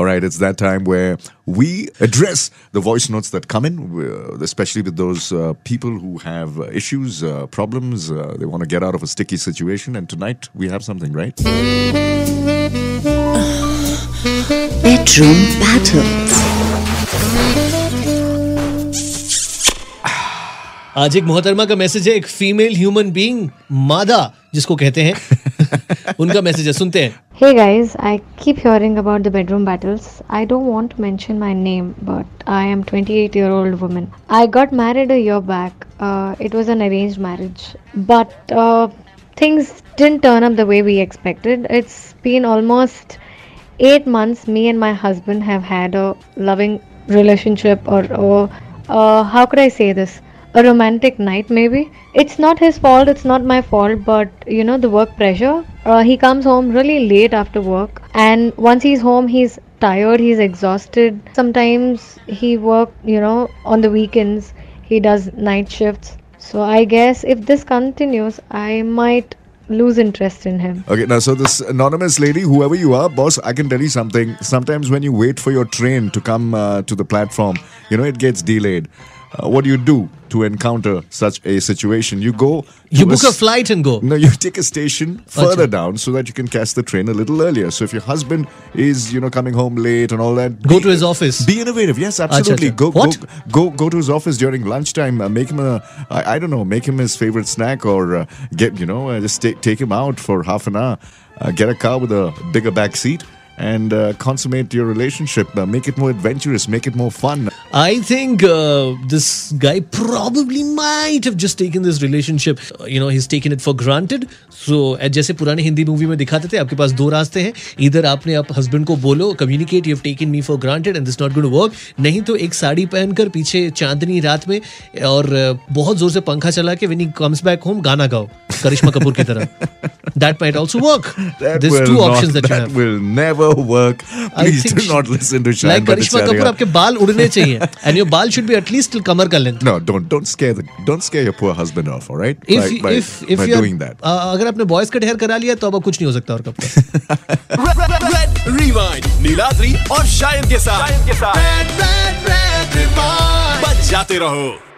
All right, it's that time where we address the voice notes that come in, especially with those people who have issues, problems. They want to get out of a sticky situation. And tonight we have something, right? Bedroom Battles. आज एक मोहतरमा का message है, एक female human being मादा जिसको कहते हैं, उनका मैसेज है, सुनते हैं. Hey guys, I keep hearing about the bedroom battles. I don't want to mention my name, but I am 28-year-old woman. I got married a year back. It was an arranged marriage, but things didn't turn up the way we expected. It's been almost 8 months. Me and my husband have had a loving relationship, or how could I say this? A romantic night, maybe. It's not his fault, it's not my fault, but you know, the work pressure. He comes home really late after work, and once he's home, he's tired, he's exhausted. Sometimes he work, on the weekends. He does night shifts. So I guess if this continues, I might lose interest in him. Okay, now so this anonymous lady, whoever you are, boss, I can tell you something. Sometimes when you wait for your train to come to the platform, it gets delayed. What do you do to encounter such a situation? You go... You book a flight and go. No, you take a station further down so that you can catch the train a little earlier. So if your husband is, coming home late and all that... Go to his office. Be innovative. Yes, absolutely. What? Go to his office during lunchtime. Make him make him his favorite snack, or just take him out for half an hour. Get a car with a bigger back seat and consummate your relationship. Make it more adventurous. Make it more fun. I think this guy probably might have just taken this relationship. He's taken it for granted. So, जैसे पुराने Hindi movie में दिखाते थे, आपके पास दो रास्ते हैं. Either आपने आप हस्बैंड को बोलो, communicate, you've taken me for granted and this is not going to work. नहीं तो एक साड़ी पहनकर पीछे चांदनी रात में और बहुत जोर से पंखा चला के when he comes back home गाना गाओ, करिश्मा कपूर की तरह. That might also work. There's two options that you have. That will never work. Please do not listen to Shine. Like करिश्मा कपूर, आपके बाल उड़ने चाहिए. And your ball should be at least till कमर का length. No, don't scare your poor husband off, all right? By doing that. अगर आपने boys cut hair करा लिया तो अब कुछ नहीं हो सकता और कब तक. Red Rewind, नीलाद्री और शायद के साथ बच जाते रहो.